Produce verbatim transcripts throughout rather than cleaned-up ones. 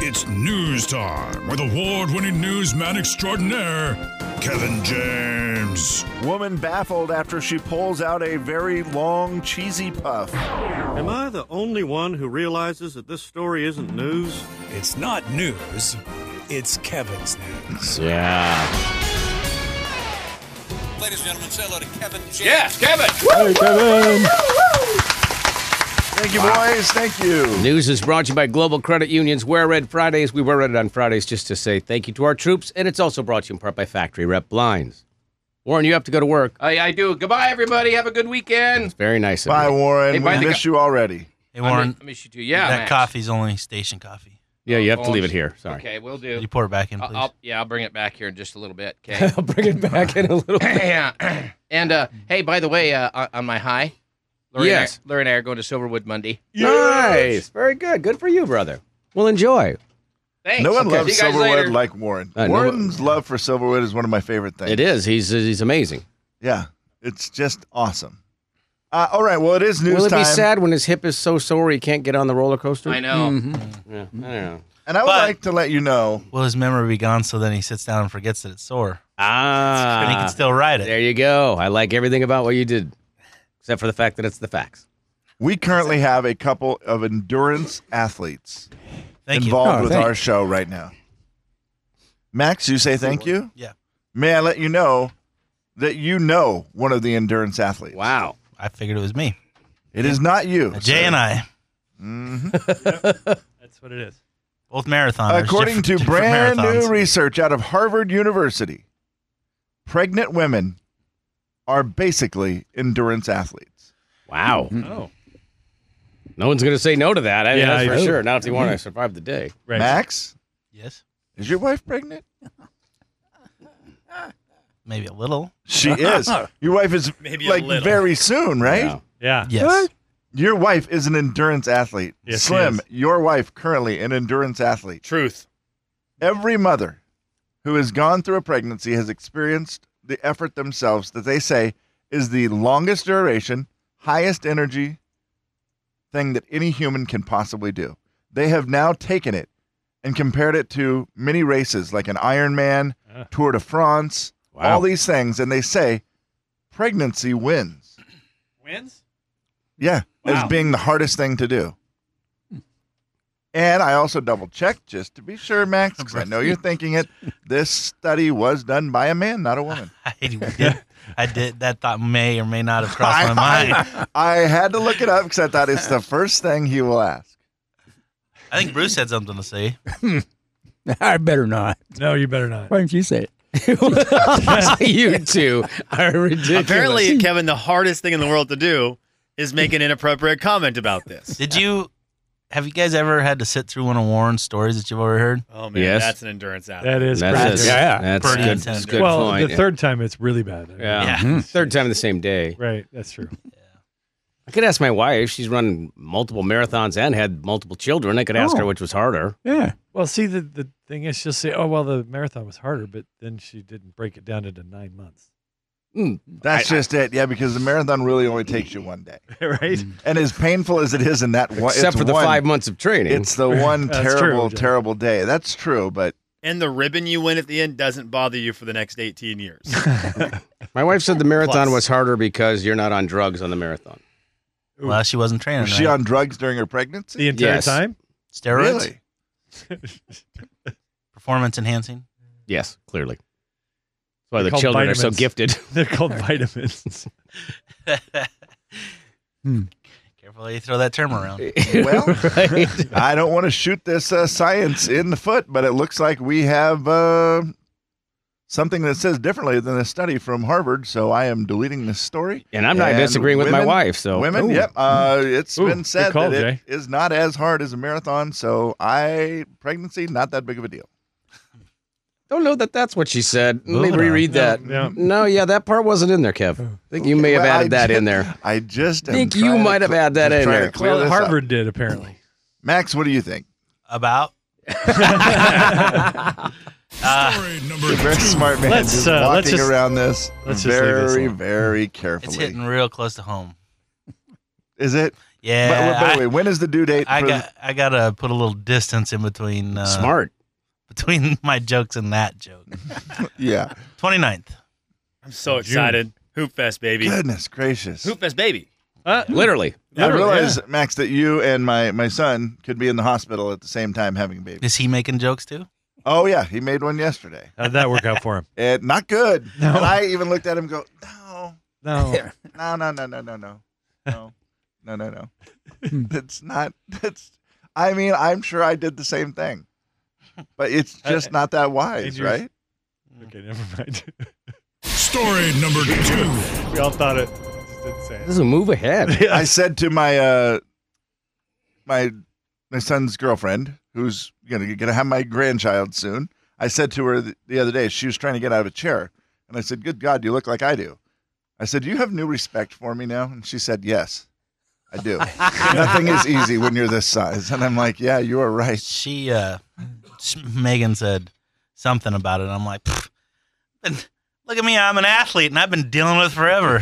It's news time with award-winning newsman extraordinaire, Kevin James. Woman baffled after she pulls out a very long, cheesy puff. Am I the only one who realizes that this story isn't news? It's not news. It's Kevin's news. Yeah. Ladies and gentlemen, say hello to Kevin James. Yes, Kevin. Hey, Kevin. Thank you, boys. Thank you. News is brought to you by Global Credit Union's Wear Red Fridays. We wear red on Fridays just to say thank you to our troops, and it's also brought to you in part by Factory Rep Blinds. Warren, you have to go to work. I, I do. Goodbye, everybody. Have a good weekend. It's very nice of Bye, you. Warren. Hey, we the miss go- you already. Hey, Warren, I miss you too. Yeah, that Max. coffee's only station coffee. Yeah, you have to Oh, leave it here. Sorry. Okay, we'll Can do. you pour it back in, I'll, please? I'll, yeah, I'll bring it back here in just a little bit. Okay. I'll bring it back in a little bit. yeah. And uh, hey, by the way, uh, on- on my high, Lori Yes. and I, Lori and I are going to Silverwood Monday. Nice. Very good. Good for you, brother. Well, enjoy. Thanks. No one Okay. loves See you guys Silverwood later. like Warren. Uh, no- Warren's love for Silverwood is one of my favorite things. It is. He's he's amazing. Yeah, it's just awesome. Uh, all right, well, it is news Will it time. be sad when his hip is so sore he can't get on the roller coaster? I know. Yeah, I don't know. And I would But- like to let you know. Will his memory be gone so then he sits down and forgets that it's sore? Ah. and he can still ride it. There you go. I like everything about what you did, except for the fact that it's the facts. We currently have a couple of endurance athletes Thank involved you. with our show right now. Max, you say thank you? Yeah. May I let you know that you know one of the endurance athletes? Wow. I figured it was me. It is not you. Jay and I. That's what it is. Both marathoners. According diff- to different brand marathons. new research out of Harvard University, pregnant women are basically endurance athletes. Wow. Oh, No one's going to say no to that. I mean, Yeah, that's for I- sure. Not if you want to survive the day. right. Max, Yes. is your wife pregnant? Maybe a little. She is. Your wife is Maybe a like little. very soon, right? Yeah. Yeah. Yes. What? Your wife is an endurance athlete. Yes, she Slim, is. your wife currently an endurance athlete. Truth. Every mother who has gone through a pregnancy has experienced the effort themselves that they say is the longest duration, highest energy thing that any human can possibly do. They have now taken it and compared it to many races like an Ironman, Uh. Tour de France, Wow. all these things, and they say pregnancy wins. Wins? Yeah, Wow. as being the hardest thing to do. And I also double checked just to be sure, Max, because I know you're thinking it. This study was done by a man, not a woman. I did. I did. That thought may or may not have crossed my mind. I, I had to look it up because I thought it's the first thing he will ask. I think Bruce had something to say. I better not. No, you better not. Why don't you say it? You two are ridiculous. Apparently, Kevin, the hardest thing in the world to do is make an inappropriate comment about this. Did you? Have you guys ever had to sit through one of Warren's stories that you've ever heard? Oh, man, Yes. that's an endurance athlete. That is That's, pretty that's, good. Yeah. that's Pretty good. intense. That's a good Well, point. the third time it's really bad. yeah. Yeah. Mhm. Third time in the same day. Right. That's true. I could ask my wife. She's run multiple marathons and had multiple children. I could ask Oh. her which was harder. Yeah. Well, see, the, the thing is, she'll say, oh, well, the marathon was harder, but then she didn't break it down into nine months. Mm. That's I- just it. Yeah, because the marathon really only takes you one day. Right? And as painful as it is in that one, Except it's for the one- five months of training. It's the one That's true, terrible, Joe. terrible day. That's true, but And the ribbon you win at the end doesn't bother you for the next eighteen years. My wife said the marathon Plus. was harder because you're not on drugs on the marathon. Well, she wasn't training. was she right? on drugs during her pregnancy? The entire Yes. time? steroids? Really? Performance enhancing? Yes, clearly. That's why They're the called children are so vitamins. gifted. They're called vitamins. Careful how you throw that term around. Well, Right? I don't want to shoot this uh, science in the foot, but it looks like we have uh, something that says differently than a study from Harvard, so I am deleting this story. And I'm not And disagreeing with my women- wife. So Women, Ooh. yep. Uh, it's Ooh, been good said call, that it Jay. is not as hard as a marathon, so I pregnancy, not that big of a deal. Don't know that that's what she said. Let me Moving on. reread that. Yeah. No, yeah, that part wasn't in there, Kev. I think you may have Well, I added that ju- in there. I just I am think you trying to might have cl- had that just in trying to there. clear Well, this up. Harvard did, apparently. Max, what do you think? About? Story number You're a very two. smart man. Let's, just uh, walking let's just- around this let's just leave this very, alone. very It's carefully. hitting real close to home. Is it? Yeah, But, but, I, wait, when is the due date? I for got I gotta put a little distance in between. Uh, Smart. between my jokes and that joke. the- yeah. twenty-ninth. I'm so June. excited. Hoop Fest, baby. Goodness gracious. Hoop Fest, baby. Uh, Literally. I Literally, realize, Max, that you and my, my son could be in the hospital at the same time having a baby. Is he making jokes too? Oh, yeah. He made one yesterday. how'd that work out for him? And not good. No. And I even looked at him and go, no, No. no, no, no, no, no, no. No, no, no, no. It's not, it's, I mean, I'm sure I did the same thing. But it's just not that wise, Did yours- right? Okay, never mind. Story number two. We all thought it. Just didn't say This is a move ahead. it. I said to my uh, my my son's girlfriend, who's gonna gonna have my grandchild soon. I said to her the, the other day, she was trying to get out of a chair, and I said, "Good God, you look like I do." I said, "Do you have new respect for me now?" And she said, "Yes, I do." Nothing is easy when you're this size, and I'm like, "Yeah, you are right." She, uh, sh- Megan said something about it. And I'm like, "Pfft, been- look at me, I'm an athlete, and I've been dealing with forever.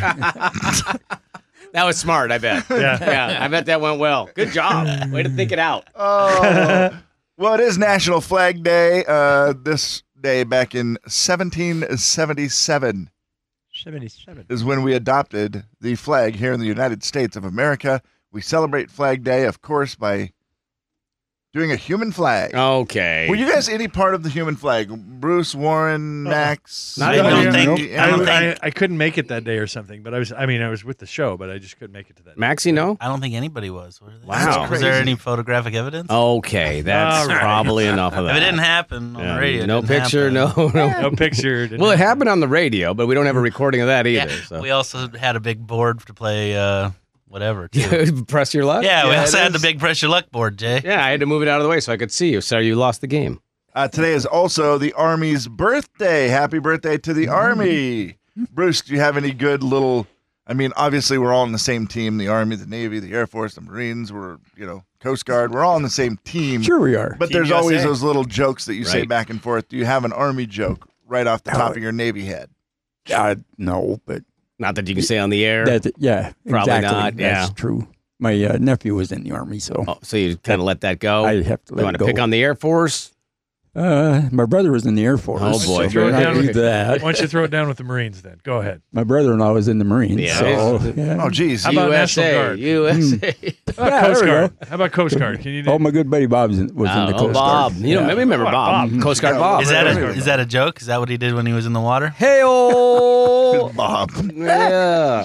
That was smart, I bet. Yeah. Yeah, I bet that went well. Good job. Way to think it out. Oh, well, it is National Flag Day. Uh, this day back in seventeen seventy-seven. seventy-seven. Is when we adopted the flag here in the United States of America. We celebrate Flag Day, of course, by doing a human flag. Okay. Were you guys any part of the human flag? Bruce, Warren, Max? Not I don't Anybody? think- Any- I don't I, think- I, I couldn't make it that day or something, but I was. I mean, I was with the show, but I just couldn't make it to that. Maxie, no? I don't think anybody was. Were they? Wow. Was there Crazy. any photographic evidence? Okay, that's All right. probably enough of If that. it didn't happen on Yeah, the radio, it no didn't picture, happen. no, no. No picture. didn't Well, it happen. happened on the radio, but we don't have a recording of that either. Yeah, so. we also had a big board to play uh, whatever. Too. Yeah, press your luck? Yeah, we Yeah, also it had the is. big press your luck board, Jay. Yeah, I had to move it out of the way so I could see you. Sorry, you lost the game. Uh, today is also the Army's birthday. Happy birthday to the Army. Bruce, do you have any good little, I mean, obviously we're all in the same team, the Army, the Navy, the Air Force, the Marines, we're, you know, Coast Guard. We're all in the same team. Sure we are. But Team there's U S A. always those little jokes that you say Right. back and forth. Do you have an Army joke right off the top of your Navy head? Uh, no, but Not that you can say on the air. that's yeah, Probably exactly. not, That's yeah. true. My uh, nephew was in the Army, so Oh, so you kind of let that go? I have to you let want it to go. pick on the Air Force? Uh, my brother was in the Air Force. Oh, boy. so Throw it I down do with- that. Why don't you throw it down with the Marines then? Go ahead. My brother-in-law was in the Marines. Yeah. So, yeah. Oh, geez. How about U S A, National Guard? U S A. How about Yeah, Coast there we Guard? How about Coast Guard? Can you do Oh, my good buddy Bob was in, was in the Oh, Coast Bob. Guard. You know, Yeah. maybe remember Come on, Bob. Bob. Coast Guard Yeah, Bob. Is that Right. a is that a joke? Is that what he did when he was in the water? Hey-oh. Bob. Yeah.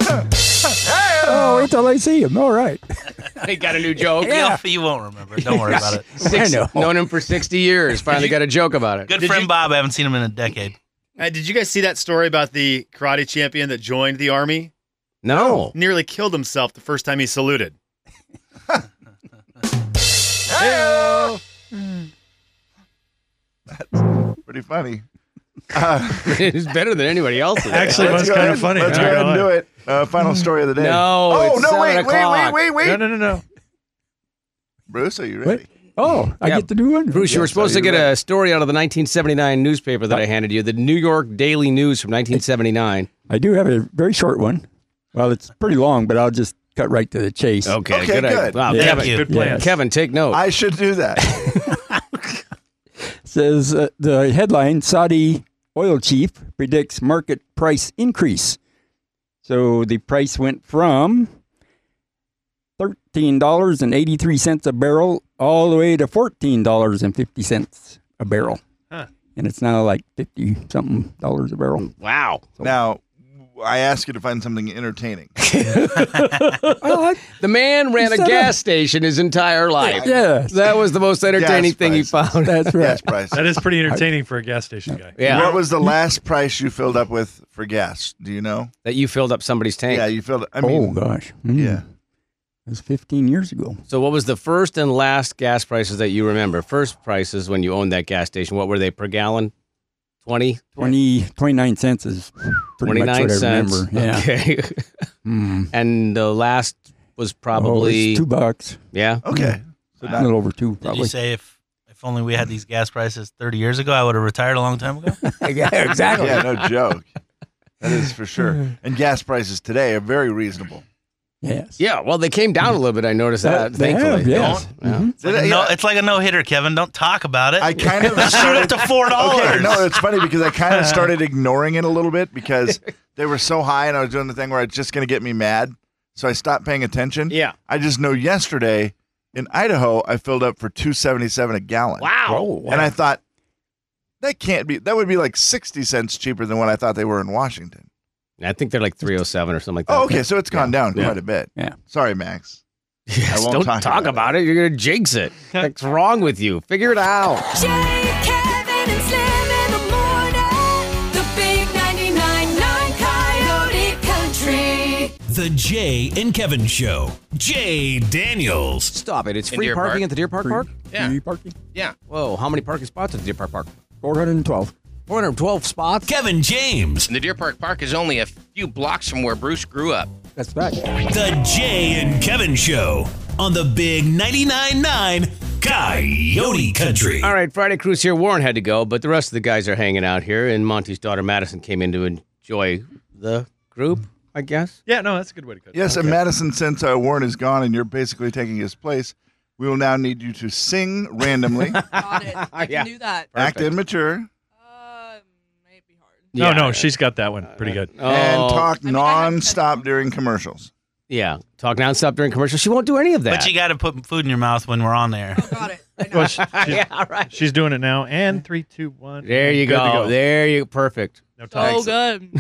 Oh, wait till I see him. All right. He got a new joke. You'll- You won't remember. Don't worry about it. Six, I know. Known him for sixty years. Finally got a joke about it. Good Did friend you- Bob. I haven't seen him in a decade. Uh, did you guys see that story about the karate champion that joined the Army? No. Nearly killed himself the first time he saluted. Pretty funny. Uh, It's better than anybody else's. Actually, let's was go kind ahead, of funny. Let's Not go ahead gonna and do lie. it. Uh, final story of the day. No, Oh, it's no, wait, seven wait, wait, o'clock. wait, wait. No, no, no, no. Bruce, are you Wait. ready? Oh, I Yeah. get to do one? Bruce, you were Yes, supposed are to you get ready? a story out of the nineteen seventy-nine newspaper that I handed you, the New York Daily News from nineteen seventy-nine. I do have a very short one. Well, it's pretty long, but I'll just cut right to the chase. Okay, Okay, good. good. Wow, Yeah. Kevin, Thank you. Good plan. Yes. Kevin, take note. I should do that. Says uh, the headline: Saudi oil chief predicts market price increase. So the price went from thirteen dollars and eighty-three cents a barrel all the way to fourteen dollars and fifty cents a barrel. Huh. And it's now like fifty something dollars a barrel. wow. Now, I ask you to find something entertaining. Well, The man ran a Set up. gas station his entire life. yes, That was the most entertaining Gas thing he prices. found. that's right. Gas price. That is pretty entertaining for a gas station guy. Yeah. What was the last price you filled up with for gas? Do you know? That you filled up somebody's tank. Yeah, you filled. I oh mean, gosh, Mm. yeah. it was fifteen years ago. So what was the first and last gas prices that you remember? First prices when you owned that gas station, what were they per gallon? twenty? twenty, twenty-nine cents is pretty much twenty-nine what I cents. remember. Yeah. Okay. Mm. And the last was Oh, probably it's two bucks. yeah. Okay. So A not, little over two, Did probably. you say if if only we had these gas prices thirty years ago, I would have retired a long time ago? yeah, exactly. yeah, no joke. That is for sure. And gas prices today are very reasonable. Yes. Yeah, well, they came down a little bit. I noticed that. They have, thankfully. yes. Yeah. Mhm. It's like, a no, it's like a no-hitter, Kevin. Don't talk about it. I kind of shoot started up to four dollars. Okay, no, it's funny because I kind of started ignoring it a little bit because they were so high, and I was doing the thing where it's just going to get me mad. So I stopped paying attention. Yeah. I just know yesterday in Idaho, I filled up for two seventy-seven a gallon. Wow. And I thought that can't be. That would be like sixty cents cheaper than what I thought they were in Washington. I think they're like three oh seven or something like that. Oh, okay, so it's gone down Yeah. quite a bit. Yeah. Sorry, Max. Yes, I won't don't talk talk, about about, it. You're going to jinx it. What's wrong with you? Figure it out. Jay, Kevin, and Slim in the morning. The big ninety-nine point nine Coyote Country. The Jay and Kevin Show. Jay Daniels. Stop it. It's In free Deer parking Park? at the Deer Park Park? Yeah. Free parking. Yeah. Whoa, how many parking spots at the Deer Park Park? four hundred twelve. four hundred twelve spots? Kevin James. And the Deer Park Park is only a few blocks from where Bruce grew up. That's right. The Jay and Kevin Show on the big ninety-nine point nine Coyote Country. All right, Friday cruise here. Warren had to go, but the rest of the guys are hanging out here, and Monty's daughter Madison came in to enjoy the group, I guess. Yeah, no, that's a good way to cut it. Yes, and Madison, since uh, Warren is gone and you're basically taking his place, we will now need you to sing randomly, Got it. I can Yeah. do that. act immature, Uh, might be hard. No, Yeah. no, she's got that one pretty good. Oh, and talk I mean, I have nonstop during commercials. Yeah, talk nonstop during commercials. She won't do any of that. But you got to put food in your mouth when we're on there. Oh, got it. I know. Well, she- she's, yeah, right. she's doing it now. And three, two, one. There you Good to go. There you Perfect. No time. so good.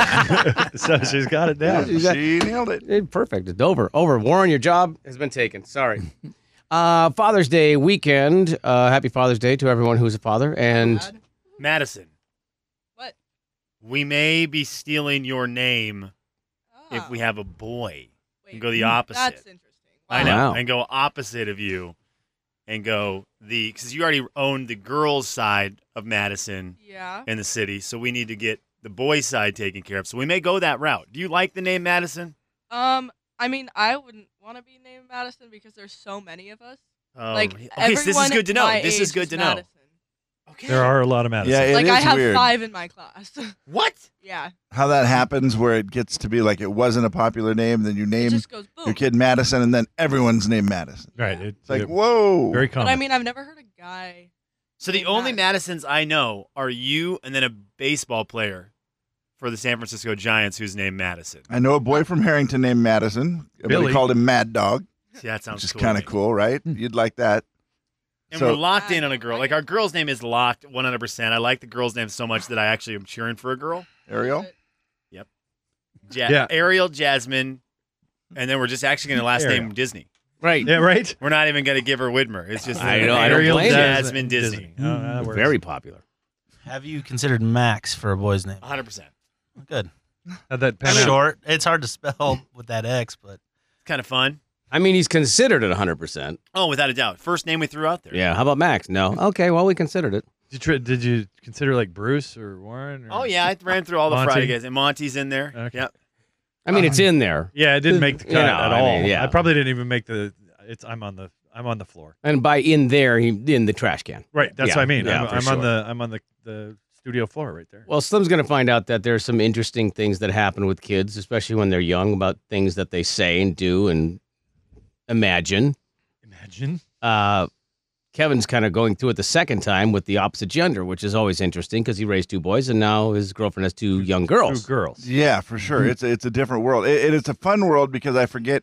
So she's got it down. She nailed it. Eh, Perfect. It's over. Over. Warren, your job has been taken. Sorry. Uh, Father's Day weekend. Uh, happy Father's Day to everyone who's a father. And Bad. Madison, What? we may be stealing your name if Ah, we have a boy. wait, and go the opposite. That's interesting. I Wow. know. Wow. And go opposite of you and go the, because you already own the girls' side of Madison Yeah. in the city. So we need to get the boys' side taken care of. So we may go that route. Do you like the name Madison? Um, I mean, I wouldn't want to be named Madison because there's so many of us. Oh, Like, okay, so this is everyone good to know. my This is age good is to know. Madison. Okay. There are a lot of Madison. Yeah, it like is I have weird five in my class. What? yeah. how that happens where it gets to be like it wasn't a popular name, then you It name just goes boom. your kid Madison, and then everyone's named Madison. Right. It's It's like, whoa. very But common. I mean, I've never heard a guy. So the named only Madison. Madisons I know are you and then a baseball player for the San Francisco Giants who's named Madison. I know a boy from Harrington named Madison. Everybody Billy. called him Mad Dog, See, that sounds which is cool. kind to of me. cool, right? You'd like that. And So- we're locked in on a I girl. like Like our girl's name is locked one hundred percent. I like the girl's name so much that I actually am cheering for a girl. Ariel? Ja- Yeah. Ariel, Jasmine, and then we're just actually going to last Ariel. name Disney. right. Yeah, right? We're not even going to give her Widmer. It's just I know, I don't Ariel, blame you. Jasmine, Disney. Oh, that works. Very popular. Have you considered Max for a boy's name? one hundred percent. Good. How'd that pan out? Short. It's hard to spell with that X, but It's kind of fun. I mean, he's considered it one hundred percent. Oh, without a doubt. First name we threw out there. Yeah. How about Max? No. Okay, well, we considered it. Did you, try, did you consider like Bruce or Warren? Or? Oh, yeah. I ran through all the Monty? Friday guys. And Monty's in there. Okay. Yep. I mean, it's in there. Yeah, it didn't make the cut You know, at I all. mean, yeah. I probably didn't even make the. It's. I'm on the. I'm on the floor. And by in there, he in the trash can. Right. That's Yeah, what I mean. yeah, I'm, for I'm on sure. the. I'm on the the studio floor right there. Well, Slim's going to find out that there's some interesting things that happen with kids, especially when they're young, about things that they say and do and imagine. Imagine. Uh, Kevin's kind of going through it the second time with the opposite gender, which is always interesting because he raised two boys and now his girlfriend has two young girls. Two girls. Yeah, for sure. Mm-hmm. It's a, it's a different world. It, it is a fun world because I forget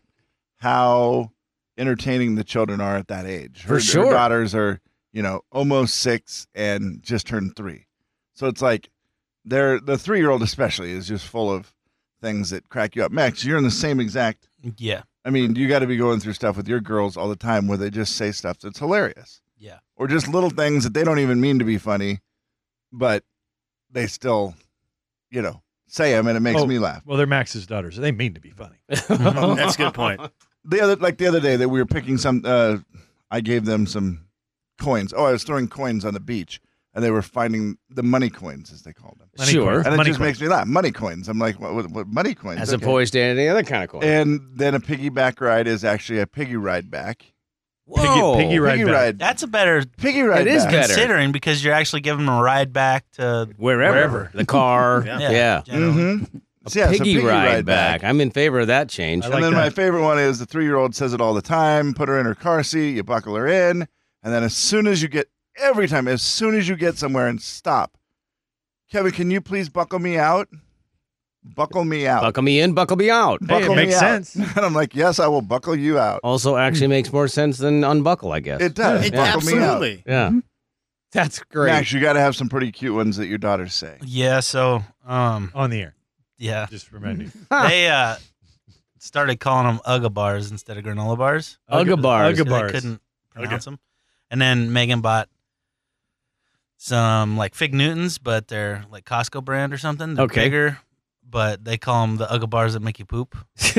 how entertaining the children are at that age. For Her, sure. her daughters are, you know, almost six and just turned three. So it's like they're the three year old especially is just full of things that crack you up. Max, you're in the same exact. yeah. I mean, you got to be going through stuff with your girls all the time where they just say stuff that's hilarious. Yeah. Or just little things that they don't even mean to be funny, but they still, you know, say them and it makes Oh, me laugh. Well, they're Max's daughters. They mean to be funny. That's a good point. The other, like the other day that we were picking some, uh, I gave them some coins. Oh, I was throwing coins on the beach, and they were finding the money coins, as they called them. Money Sure. coins. And it Money just coins. makes me laugh. Money coins. I'm like, what, what, what money coins? As Okay. opposed to any other kind of coin. And then a piggyback ride is actually a piggy ride back. Whoa. Piggy, piggy ride. Piggy back. ride. That's a better Piggy ride. It is back. better. considering because you're actually giving them a ride back to Wherever. Wherever. The car. Yeah. yeah. generally. Mm-hmm. A So, yeah, it's a piggy, piggy ride, ride back. back. I'm in favor of that change. I and like then that. my favorite one is the three-year-old says it all the time. Put her in her car seat. You buckle her in, and then as soon as you get every time, as soon as you get somewhere and stop, Kevin, can you please buckle me out? Buckle me out. Buckle me in, buckle me out. Hey, Buckle it me makes out. sense. And I'm like, yes, I will buckle you out. Also, actually makes more sense than unbuckle, I guess. It does. It, Buckle me out. absolutely. Yeah. That's great. Max, you got to have some pretty cute ones that your daughters say. Yeah, so um, On the air. yeah, Just remind you. they uh started calling them Ugga bars instead of granola bars. Ugga bars. Ugga They bars. couldn't pronounce them. And then Megan bought some like Fig Newtons, but they're like Costco brand or something. They're Okay. bigger, but they call them the Ugga bars that make you poop.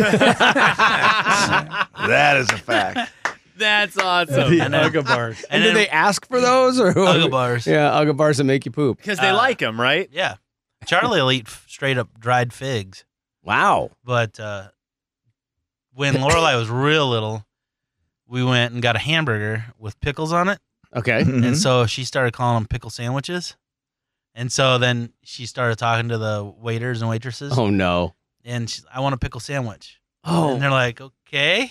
That is a fact. That's awesome. The And then- Ugga bars. And And did then they ask for those? or Ugga bars. Yeah, Ugga bars that make you poop. Because they Uh, like them, right? Yeah. Charlie will eat f- straight up dried figs. Wow. But uh, when Lorelai was real little, we went and got a hamburger with pickles on it. Okay. Mhm. And so she started calling them pickle sandwiches. And so then she started talking to the waiters and waitresses. Oh, no. And she's, I want a pickle sandwich. Oh. And they're like, okay.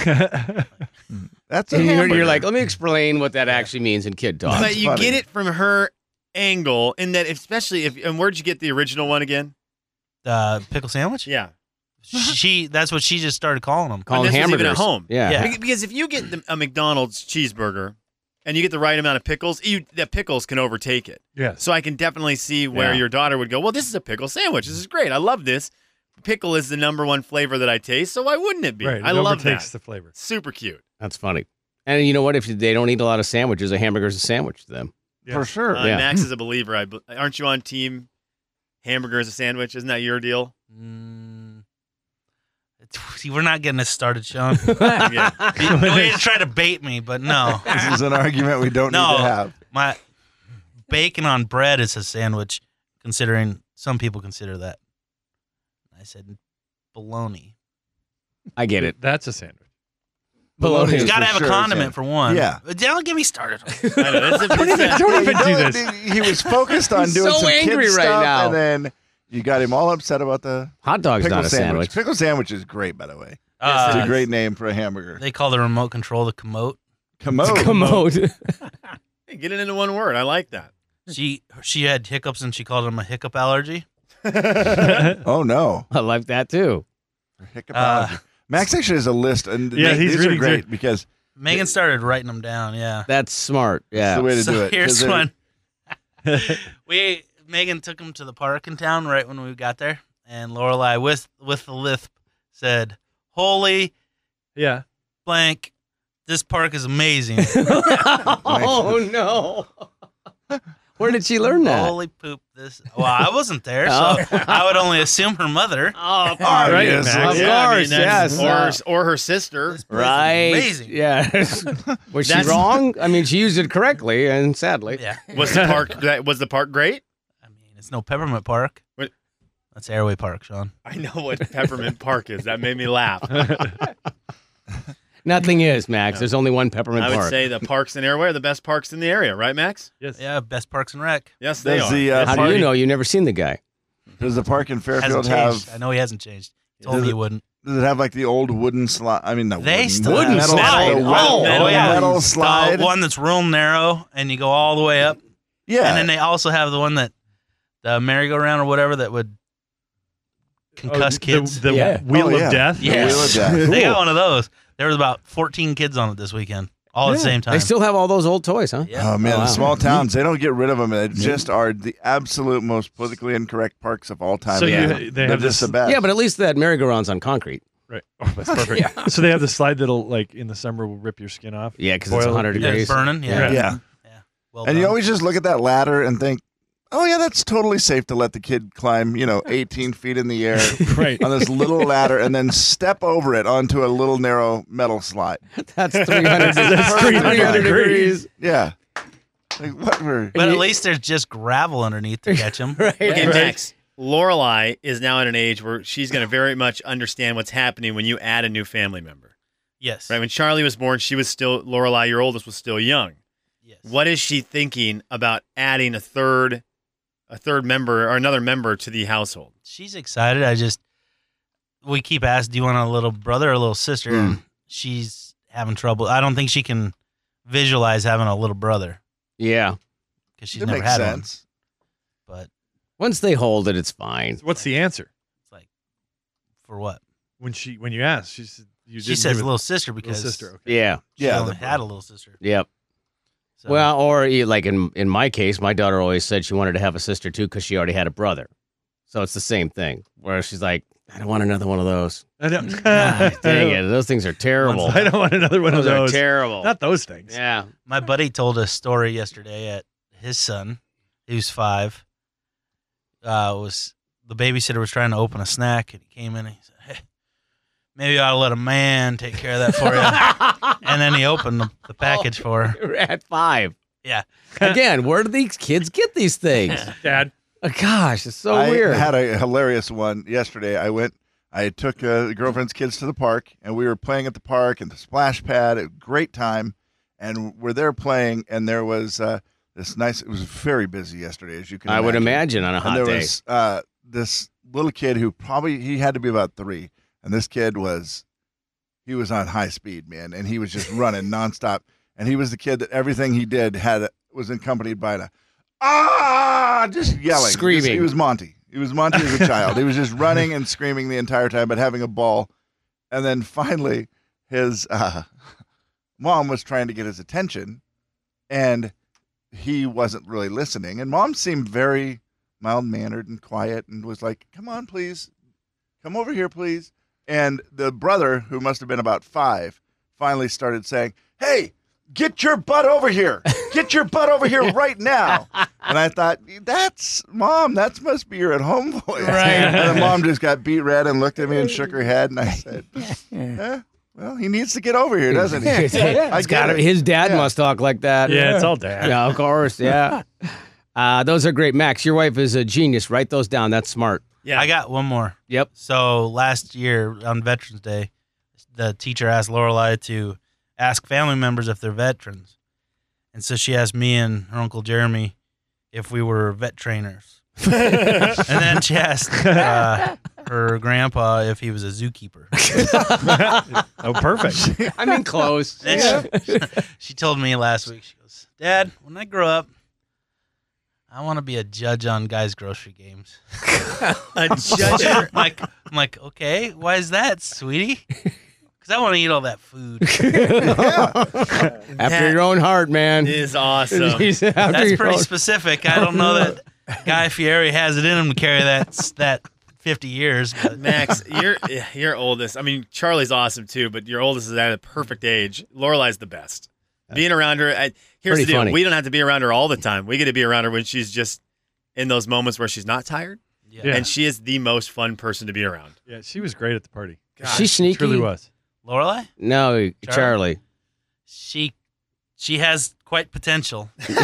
That's a And you're, hamburger. you're like, let me explain what that actually means in kid talk. But you funny. get it from her angle, in that, especially if. And where'd you get the original one again? The pickle sandwich? Yeah. She That's what she just started calling them. Calling And this was even hamburgers. at home. Yeah. Yeah. Be- Because if you get the, a McDonald's cheeseburger and you get the right amount of pickles, you, the pickles can overtake it. Yes. So I can definitely see where Yeah. your daughter would go, well, this is a pickle sandwich. This is great. I love this. Pickle is the number one flavor that I taste, so why wouldn't it be? Right. It I love overtakes that. the flavor. Super cute. That's funny. And you know what? If they don't eat a lot of sandwiches, a hamburger's a sandwich to them. For sure. Uh, Yeah. Max is a believer. I, be- aren't you on team hamburger as a sandwich? Isn't that your deal? Mm, it's- see, we're not getting this started, Sean. Yeah. You- no way to try to bait me, but no. This is an argument we don't No. need to have. My bacon on bread is a sandwich, considering some people consider that. I said baloney. I get it. That's a sandwich. Bologna It's is got to for have sure a a condiment sandwich. for one. Yeah. But don't get me started. I know. It's a, Don't it's even, a- don't even You do know, this. He was focused on He's doing so some angry kid right stuff, now. and then you got him all upset about the Hot dog's pickle not a sandwich. sandwich. Pickle sandwich is great, by the way. Uh, It's a great name for a hamburger. They call the remote control the commode. Commode. Commode. Hey, get it into one word. I like that. She she had hiccups and she called them a hiccup allergy. Oh no. I like that too. Hiccup Uh, allergy. Max actually has a list, and Yeah, they- he's these really are great good. because Megan started writing them down. Yeah. That's smart. it's Yeah. the way to so do it. 'cause here's they're- one. we Megan took him to the park in town right when we got there, and Lorelai with with the lisp said, "Holy Yeah. blank, this park is amazing." Oh no. Where did she learn that? Holy poop! This. Well, I wasn't there, so I would only assume her mother. Oh, of Oh, Right, yes, Max. yes. Of Yeah, I mean, course, that's- yes. Or, or her sister. Right. Amazing. Yeah. Was she That's- wrong? I mean, she used it correctly, and sadly. Yeah. Was the park that was the park great? I mean, it's no Peppermint Park. What? That's Airway Park, Sean. I know what Peppermint Park is. That made me laugh. Nothing is, Max. There's only one Peppermint I would Park. say the parks in Airway are the best parks in the area, right, Max? Yes. Yeah, best parks and rec. Yes, they Does are. the uh, How park, do you know? You've never seen the guy. Does the park in Hasn't Fairfield changed. I have? know he hasn't changed. He told Does me he it- wouldn't. Does it have like the old wooden slide? I mean, the They wooden, still wooden have metal, slide. the Oh, metal, metal, yeah. metal slide. The one that's real narrow, and you go all the way up. yeah, And then they also have the one that the merry-go-round or whatever that would concuss Oh, the- kids. The, Yeah. Wheel Oh, of yeah. Death. The Wheel of Death. They got Cool. one of those. There was about fourteen kids on it this weekend, all at the same time. They still have all those old toys, huh? Yeah. Oh man, Oh, wow. the small towns, they don't get rid of them. They just are the absolute most politically incorrect parks of all time. So you- Yeah. they They're have just this- the best. Yeah, but at least that merry-go-round's on concrete. Right. Oh, that's perfect. So they have the slide that'll, like, in the summer, will rip your skin off. Yeah, because it's Boil it. one hundred Yeah, degrees. it's burning. Yeah. yeah. Well And you done. always just look at that ladder and think, oh yeah, that's totally safe to let the kid climb, you know, eighteen feet in the air Right. on this little ladder and then step over it onto a little narrow metal slide. That's three hundred, That's three hundred three hundred degrees. Yeah. Like what were But at least there's just gravel underneath to catch them. Right. Okay, right. Max. Lorelai is now at an age where she's going to very much understand what's happening when you add a new family member. Yes. Right? When Charlie was born, she was still Lorelai, your oldest, was still young. Yes. What is she thinking about adding a third a third member or another member to the household. She's excited. I just we keep asking, do you want a little brother or a little sister? Mm. And she's having trouble. I don't think she can visualize having a little brother Yeah. because she's That never makes had sense. one. But Once they hold it, it's fine. What's the answer? it's like, for what? When she when you ask, she said you She didn't says give it- little sister because little sister. Okay. Yeah. she Yeah, only the- had a little sister. Yep. So, Well, or you- like in in my case, my daughter always said she wanted to have a sister too because she already had a brother. So it's the same thing. Where she's like, I don't want another one of those. I don't, God, dang it, those things are terrible. I don't want another one those of those. are terrible. Not those things. Yeah. my buddy told a story yesterday at his son, who's five. Uh, was the babysitter was trying to open a snack and he came in and he said, "Hey, maybe I ought to let a man take care of that for you." And then he opened the, the package for her. You're at five. Yeah. Again, where do these kids get these things? Dad. Oh, gosh, it's so I weird. had a hilarious one yesterday. I went, I took uh, the girlfriend's kids to the park, and we were playing at the park and the splash pad. A great time, and we're there playing, and there was uh, this nice. It was very busy yesterday, as you can. I would imagine. imagine on a And hot there day. was uh, this little kid who probably he had to be about three, and this kid was, he was on high speed, man, and he was just running nonstop. And he was the kid that everything he did had was accompanied by a ah, just yelling, Screaming. Just- he was Monty. He was Monty as a child. He was just running and screaming the entire time, but having a ball. And then finally, his uh, mom was trying to get his attention, and he wasn't really listening. And mom seemed very mild-mannered and quiet and was like, come on, please. Come over here, please. And the brother, who must have been about five, finally started saying, hey, get your butt over here. Get your butt over here right now. And I thought, that's, Mom, that must be your at-home voice. Right. And the mom just got beat red and looked at me and shook her head. And I said, eh, well, he needs to get over here, doesn't he? It's I got get to it. His dad Yeah. must talk like that. Yeah, it's all dad. Yeah, of course. Yeah. Uh, those are great. Max, your wife is a genius. Write those down. That's smart. Yeah. I got one more. Yep. So last year on Veterans Day, the teacher asked Lorelai to ask family members if they're veterans. And so she asked me and her Uncle Jeremy if we were vet trainers. And then she asked uh, her grandpa if he was a zookeeper. Oh, perfect. I mean, close. And she, she told me last week, she goes, Dad, when I grow up, I want to be a judge on guys' grocery games. A judge. I'm like, I'm like, okay, why is that, sweetie? Because I want to eat all that food. After That your own heart, man. is awesome. He's after That's your pretty own- specific. I don't know that Guy Fieri has it in him to carry that that fifty years. But Max, your your oldest. I mean, Charlie's awesome too, but your oldest is at a perfect age. Lorelai's the best. Being around her, I, here's Pretty the deal: funny. we don't have to be around her all the time. We get to be around her when she's just in those moments where she's not tired, Yeah. and she is the most fun person to be around. Yeah, she was great at the party. Is she sneaky? Truly was. Lorelai, No, Charlie. she she has quite potential. She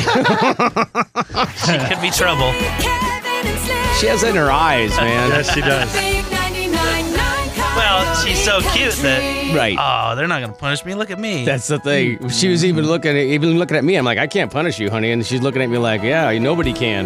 could be trouble. Kevin and Slim She has it in her eyes, man. Yes, she does. Big ninety-nine point nine Well, she's so cute that Right. oh, they're not gonna punish me. Look at me. That's the thing. She was even looking at even looking at me. I'm like, I can't punish you, honey. And she's looking at me like, yeah, nobody can.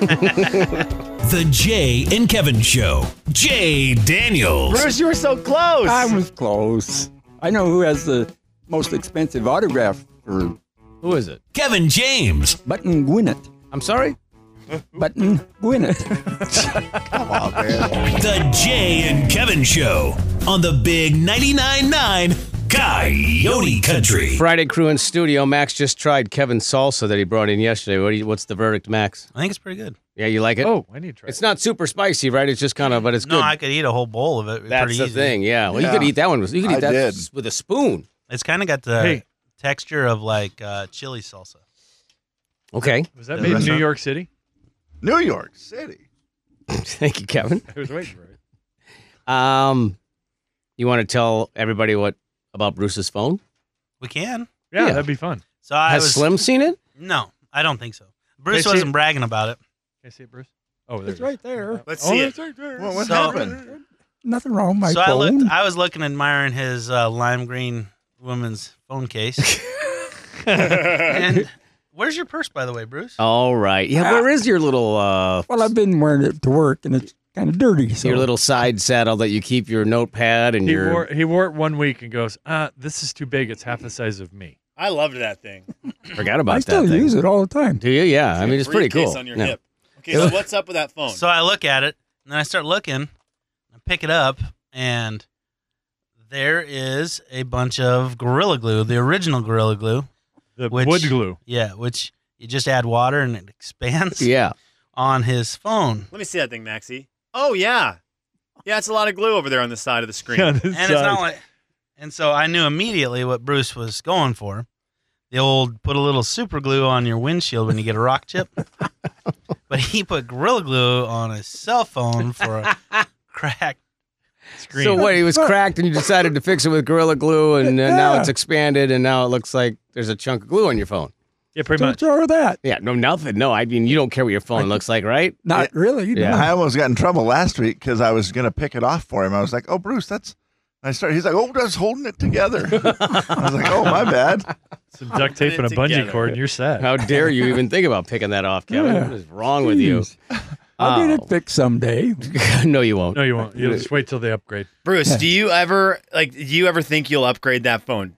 The Jay and Kevin Show. Jay Daniels. Bruce, you were so close. I was close. I know who has the most expensive autograph for Who is it? Kevin James. Button Gwinnett. I'm sorry? Button Gwinnett. Come on, man. The Jay and Kevin Show on the Big ninety-nine point nine Coyote Country. Friday crew in studio. Max just tried Kevin's salsa that he brought in yesterday. What do you, what's the verdict, Max? I think it's pretty good. Yeah, you like it? Oh, I need to try It's not super spicy, right? It's just kind of, but it's no, good. I could eat a whole bowl of it. That's pretty the easy. thing, yeah. Well, Yeah. you could eat that one. with- You could eat I that did. s- with a spoon. It's kind of got the Hey. texture of like uh, chili salsa. Okay. Was that The made in New restaurant? York City? New York City. Thank you, Kevin. I was waiting for it. Um, you want to tell everybody what about Bruce's phone? We can. Yeah, Yeah. that'd be fun. So I Has was Slim seen it? no, I don't think so. Bruce see wasn't it? bragging about it. Can I see it, Bruce? Oh, there It's it is. right there. Let's Oh, see it's it. right there. Well, what So- happened? Nothing wrong with my so I phone. looked. I was looking, admiring his uh, lime green woman's phone case, and Where's your purse, by the way, Bruce? All right. Yeah, where is your little uh Well, I've been wearing it to work, and it's kind of dirty. So your little side saddle that you keep your notepad and He your wore he wore it one week and goes, uh, this is too big. It's half the size of me. I loved that thing. forgot about I still that thing. use it all the time. Do you? Yeah. I mean, it's pretty Briefcase cool. on your Yeah. hip. Okay, so what's up with that phone? So I look at it, and then I start looking. I pick it up, and there is a bunch of Gorilla Glue, the original Gorilla Glue. The which, wood glue. Yeah, which you just add water and it expands Yeah. on his phone. Let me see that thing, Maxie. Oh yeah, yeah. It's a lot of glue over there on the side of the screen. On this And it's not side. like, and so I knew immediately what Bruce was going for. The old put a little super glue on your windshield when you get a rock chip. But he put Gorilla Glue on his cell phone for a cracked screen. So what? He was cracked, and you decided to fix it with Gorilla Glue, and uh, now Yeah. it's expanded, and now it looks like there's a chunk of glue on your phone. Yeah, pretty Don't much. throw that. Yeah, no, nothing. No, I mean, you don't care what your phone looks like, right? Not really. You Yeah. know. I almost got in trouble last week because I was going to pick it off for him. I was like, "Oh, Bruce, that's." I started. He's like, "Oh, just holding it together." I was like, "Oh, my bad." Some duct tape and a bungee together. cord, and you're set. How dare you even think about picking that off, Kevin? Yeah. What is wrong with you? I'll get Oh. it fixed someday. No, you won't. No, you won't. You'll just wait till they upgrade. Bruce, do you ever like? Do you ever think you'll upgrade that phone?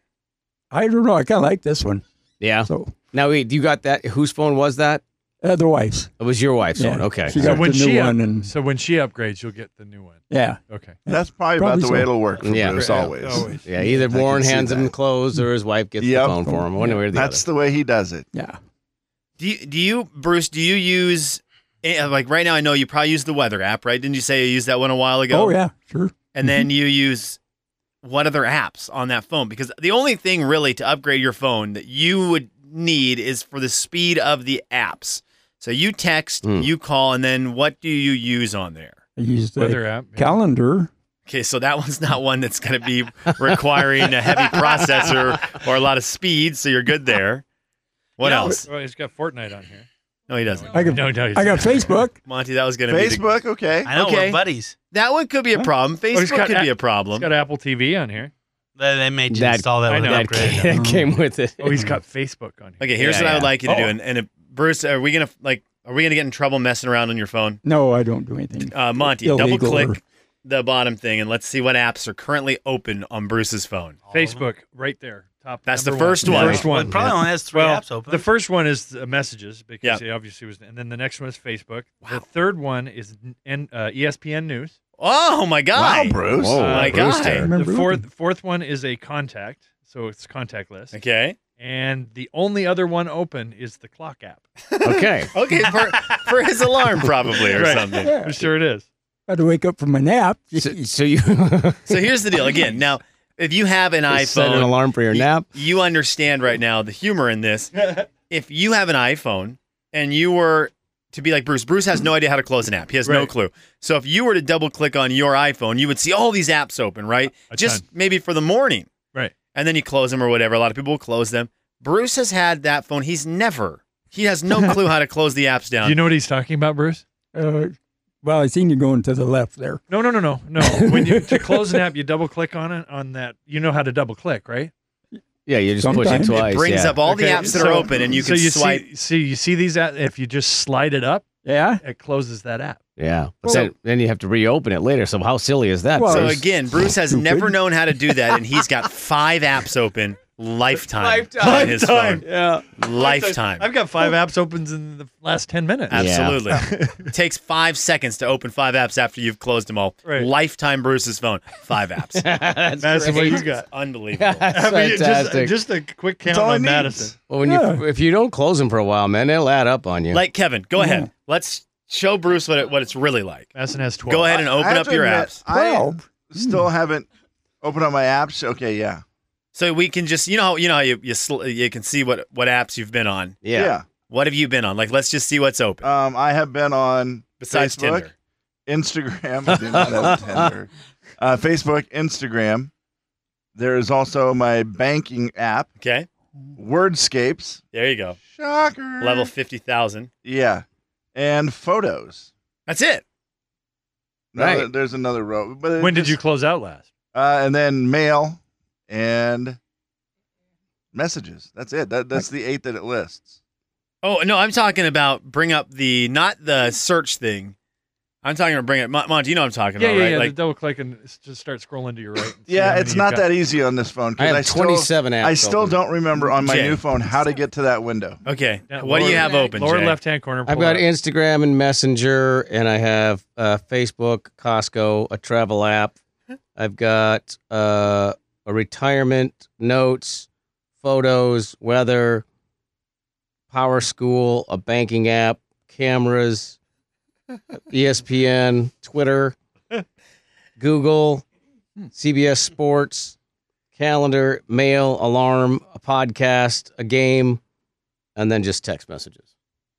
I don't know. I kind of like this one. Yeah. So Now, wait, you got that? Whose phone was that? uh, the wife's. It was your wife's Yeah. phone. Okay. She So got when the she new up- one, and so when she upgrades, you'll get the new one. yeah. Okay. That's probably, Probably about the way so. it'll work for Yeah. Bruce Yeah, always. always. Yeah, either I can Warren see hands him that. clothes or his wife gets Yep. the phone for him. One way or the That's other. the way he does it. Yeah. Do you, do you, Bruce? Do you use eh, like right now? I know you probably use the weather app, right? Didn't you say you used that one a while ago? Oh yeah. Sure. And then you use what other apps on that phone? Because the only thing really to upgrade your phone that you would need is for the speed of the apps. So you text, Hmm. you call, and then what do you use on there? I use the Weather app. yeah. calendar. Okay, so that one's not one that's going to be requiring a heavy processor or a lot of speed, so you're good there. What Yeah, else? Well, he's got Fortnite on here. No, he doesn't. I got No, no, he's I got not. Facebook. Monty, that was going to be the, Facebook, okay. I know Okay. we're buddies. that one could be a problem. he's Facebook got could be a- a problem. He's got Apple T V on here. They, they made you That- install that I with an know. that, upgrade. came, that came with it. Oh, he's got Facebook on here. Okay, here's Yeah, what I would yeah. like you to do. Oh. And, and if, Bruce, are we gonna like? Are we gonna get in trouble messing around on your phone? No, I don't do anything. Uh, Monty, Illegal double click or- the bottom thing and let's see what apps are currently open on Bruce's phone. Facebook, right there. Top. That's number the first one. one. First Well, one. it probably yeah. only has three Well, apps open. the first one is uh, messages because Yeah. he obviously was, and then the next one is Facebook. The third one is N, uh, E S P N News. Oh my God! Wow, Bruce. Whoa, my Bruce God. there. Remember The fourth fourth one is a contact, so it's contact list. Okay. And the only other one open is the clock app. Okay. Okay, for for his alarm probably or Right. something. Yeah. I'm sure it is. I had to wake up from my nap. So, so you So here's the deal. Again, now if you have an set an iPhone, alarm for your you, nap. you understand right now the humor in this. If you have an iPhone and you were to be like Bruce, Bruce has no idea how to close an app. He has no Right. clue. So if you were to double click on your iPhone, you would see all these apps open, right? A Just ton. maybe for the morning. Right. And then you close them or whatever. A lot of people will close them. Bruce has had that phone. He's never, he has no clue how to close the apps down. Do you know what he's talking about, Bruce? Uh, well, I seen you going to the left there. No, no, no, no, no. When you to close an app, you double click on it on that. You know how to double click, right? Yeah, you just push it Sometimes. It twice. brings yeah. up all the Okay, apps that so- are open and you so can you swipe. See, see, you see these apps. If you just slide it up, Yeah. it closes that app. Yeah. But Well- then, then you have to reopen it later. So how silly is that? Well, So Bruce? again, Bruce has Stupid. never known how to do that, and he's got five apps open lifetime, on his phone. Yeah. Lifetime. I've got five apps opens in the last ten minutes. Absolutely. It takes five seconds to open five apps after you've closed them all. Right. Lifetime Bruce's phone. Five apps. That's Madison, what great. you got? Unbelievable. That's I mean, just, fantastic. just a quick count all he on needs. Madison. well, when you if you don't close them for a while, man, it'll add up on you. Like Kevin, go ahead. Let's show Bruce what it, what it's really like. Madison has twelve. Go ahead and I open have up to your admit, apps. I Twelve. still haven't opened up my apps. Okay, yeah. So we can just, you know, how you know how you you, sl- you can see what what apps you've been on. yeah. What have you been on? Like, let's just see what's open Um, I have been on besides Facebook, Tinder. Instagram. I do not have Tinder. Uh, Facebook, Instagram. There is also my banking app, Okay, Wordscapes. there you go. Shocker. Level fifty thousand. Yeah, and photos. That's it. No, Right. there's another row. But it When did just- you close out last? Uh, and then mail and messages. That's it. That, that's the eight that it lists. Oh, no, I'm talking about bring up the, not the search thing. I'm talking about bring it. Mon, Mon, you know what I'm talking Yeah, about, yeah, right? yeah. Like, the double click and s- just start scrolling to your right. and see Yeah, how many it's you've not got. that easy on this phone. 'cause I have still- twenty-seven apps I still open. don't remember on my Jay. new phone how to get to that window. okay, Yeah, what do you lower- have open, Lower Jay? left-hand corner. I've pull got up. Instagram and Messenger, and I have uh, Facebook, Costco, a travel app. I've got uh, a retirement, notes, photos, weather, Power School, a banking app, cameras, E S P N, Twitter, Google, C B S Sports, calendar, mail, alarm, a podcast, a game, and then just text messages.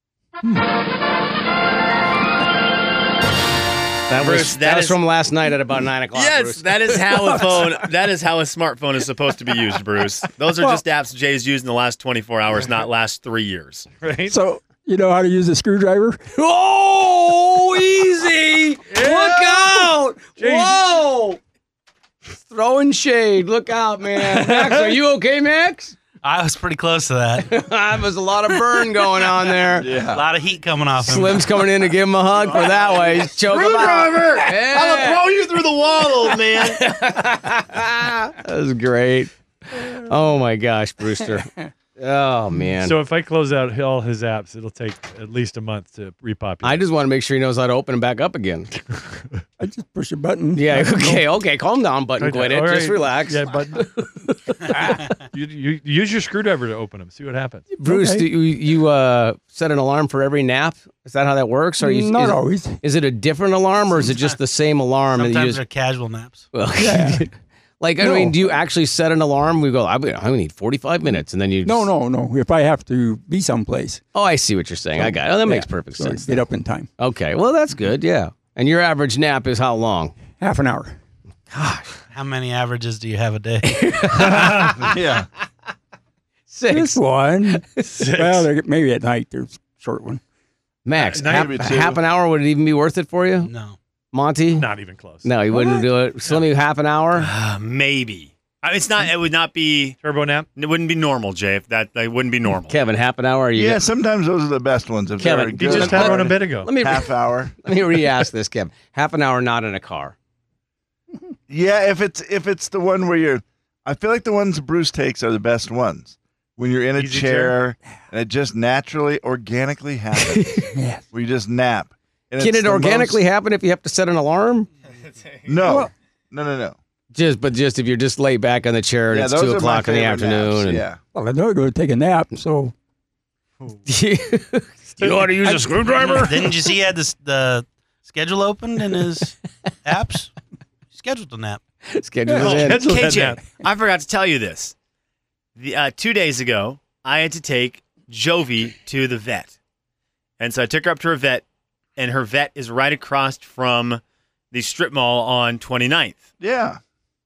That Bruce, was that that was is- from last night at about nine o'clock. Yes, Bruce. that is how a phone, that is how a smartphone is supposed to be used, Bruce. Those are Well- just apps Jay's used in the last twenty-four hours, not last three years. Right? So you know how to use a screwdriver? Oh, easy! Look out! Jeez. Whoa! Throwing shade. Look out, man. Max, are you okay, Max? I was pretty close to that. There was a lot of burn going on there. A lot of heat coming off him. Slim's coming in to give him a hug for that way. He's choking him out. Screwdriver! Yeah. I'll throw you through the wall, old man. That was great. Oh my gosh, Brewster. Oh man. So if I close out all his apps, it'll take at least a month to repopulate. I just want to make sure he knows how to open them back up again. I just push a button. Yeah, okay, okay. Calm down, button quit it. All Just right. relax. Yeah, but you, you use your screwdriver to open them. See what happens. Bruce, Okay. do you, you uh, set an alarm for every nap? Is that how that works? Or you, Not is, always. Is it a different alarm or is it just the same alarm? and you Sometimes just, they're casual naps. well, Yeah. like, I No. mean, do you actually set an alarm? We go, I would- I would need forty-five minutes. And then you. No, just- no, no. If I have to be someplace, Oh, I see what you're saying. I got it. Oh, that makes yeah, perfect so I sense. Get up in time. Okay, well, that's good. Yeah. And your average nap is how long? Half an hour. How many averages do you have a day? Yeah. Six. Just one. Well, there- maybe at night there's a short one. Max, Uh, half, maybe two. half an hour, would it even be worth it for you? No. Monty? Not even close. No, he wouldn't do it. Slimmy, half an hour? Uh, maybe. I mean, it's not. It would not be. Turbo nap. It wouldn't be normal, Jay. If that, that wouldn't be normal. Kevin, half an hour? Are you Yeah, sometimes those are the best ones. If Kevin, they're you You good just had for one a bit ago. Let me half hour. let me re-ask this, Kevin. Half an hour not in a car. Yeah, if it's if it's the one where you're, I feel like the ones Bruce takes are the best ones. When you're in a Easy chair, and it just naturally, organically happens. Yes. Where you just nap. And Can it's it the organically happen if you have to set an alarm? most- No, no, no, no. Just, but just if you're just laid back on the chair and Yeah, it's those two are my o'clock in the favorite afternoon. naps, and Yeah. Well, I know I'm going to take a nap, so you know how to use a screwdriver? Didn't you see he had this, the schedule opened in his apps? He scheduled a nap. Schedule it in. Schedule that K J, nap. I forgot to tell you this. The, uh, two days ago, I had to take Jovi to the vet. And so I took her up to her vet, and her vet is right across from the strip mall on twenty-ninth. Yeah.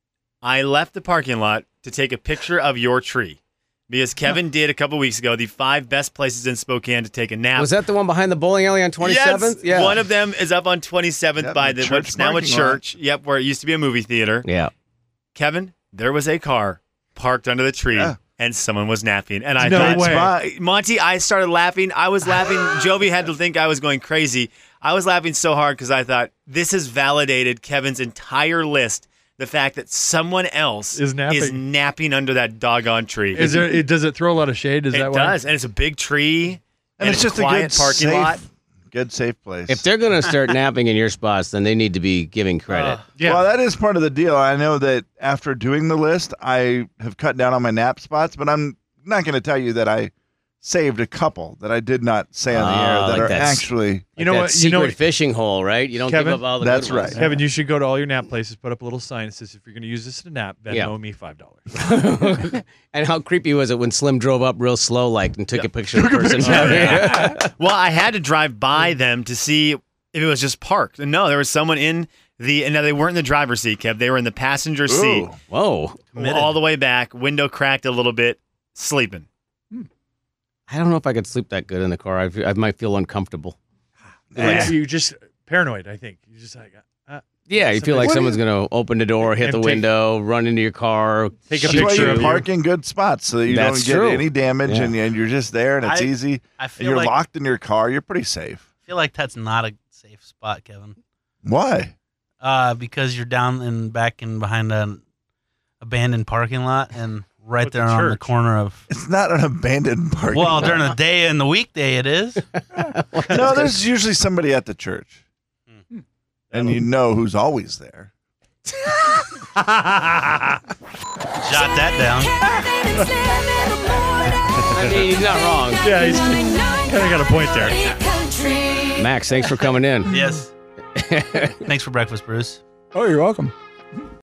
I left the parking lot to take a picture of your tree because Kevin did a couple weeks ago the five best places in Spokane to take a nap. Was that the one behind the bowling alley on twenty-seventh? Yes, yeah. one of them is up on twenty-seventh Yep, by the the church what's now a parking lot. church. Yep, where it used to be a movie theater. Yeah. Kevin, there was a car parked under the tree, Yeah. and someone was napping. And I No thought, way. Spot. Monty, I started laughing. I was laughing. Jovi had to think I was going crazy. I was laughing so hard because I thought this has validated Kevin's entire list. The fact that someone else Is napping. is napping under that doggone tree. Is there? It, does it throw a lot of shade? Is it that why? does, and it's a big tree, And, it's just a quiet good parking safe, lot. good safe place. If they're going to start napping in your spots, then they need to be giving credit. Uh, Yeah. Well, that is part of the deal. I know that after doing the list, I have cut down on my nap spots, but I'm not going to tell you that I saved a couple that I did not say on the Ah, air that like are that's- actually. You Like know that what? You secret know what? fishing hole, right? You don't Kevin, give up all the that's good ones. right. Kevin, you should go to all your nap places, put up a little sign that says, "If you're going to use this to nap, Venmo Yeah. me five dollars." And how creepy was it when Slim drove up real slow, like, and took a picture of the person? Well, I had to drive by them to see if it was just parked. And no, there was someone in the, and no, they weren't in the driver's seat, Kev. They were in the passenger seat, Ooh. Whoa. all the way back, window cracked a little bit, sleeping. I don't know if I could sleep that good in the car. I, I might feel uncomfortable. Like, you just paranoid. I think you just like. Uh, Yeah, you feel like What do someone's you- going to open the door, hit And the take- window, run into your car. Take a That's why picture you of you. park in good spots so that you That's don't get true. any damage Yeah. and, and you're just there and it's I- easy. I And feel you're like locked in your car. You're pretty safe. I feel like that's not a safe spot, Kevin. Why? Uh, because you're down and back and behind an abandoned parking lot and right With the there on the church. corner of. It's not an abandoned parking Well, lot. during the day and the weekday it is. No, there's usually somebody at the church. Hmm. And you know who's always there. Jot that down. Kevin and Slim in the morning. I mean, he's not wrong. Yeah, he's kind of got a point there. Country. Max, thanks for coming in. Yes. Thanks for breakfast, Bruce. Oh, you're welcome.